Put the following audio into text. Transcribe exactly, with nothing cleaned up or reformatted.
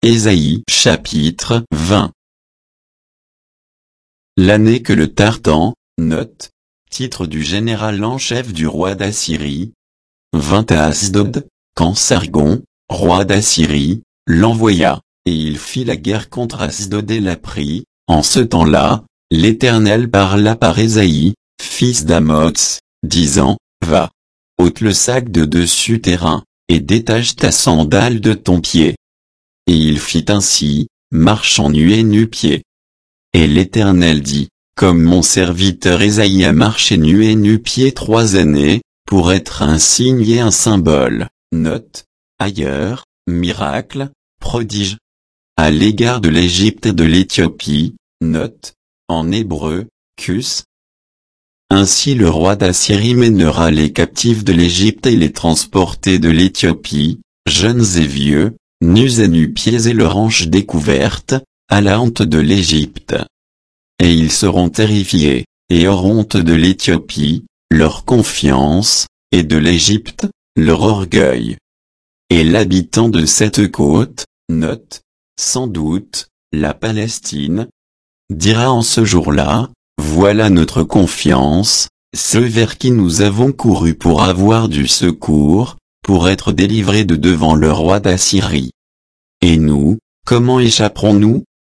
Ésaïe chapitre vingt. L'année que le Tartan, note, titre du général en chef du roi d'Assyrie, vint à Asdod, quand Sargon, roi d'Assyrie, l'envoya, et il fit la guerre contre Asdod et la prit. En ce temps-là, l'Éternel parla par Ésaïe, fils d'Amoz, disant, Va, ôte le sac de dessus tes reins, et détache ta sandale de ton pied. Et il fit ainsi, marchant nu et nu-pieds. Et l'Éternel dit, comme mon serviteur Ésaïe a marché nu et nu-pieds trois années, pour être un signe et un symbole, note, ailleurs, miracle, prodige, à l'égard de l'Égypte et de l'Éthiopie, note, en hébreu, cus. Ainsi le roi d'Assyrie mènera les captifs de l'Égypte et les transportés de l'Éthiopie, jeunes et vieux, nus et nu-pieds et leurs hanches découvertes, à la honte de l'Égypte. Et ils seront terrifiés, et auront honte de l'Éthiopie, leur confiance, et de l'Égypte, leur orgueil. Et l'habitant de cette côte, note, sans doute, la Palestine, dira en ce jour-là, voilà notre confiance, ceux vers qui nous avons couru pour avoir du secours, pour être délivrés de devant le roi d'Assyrie. Et nous, comment échapperons-nous?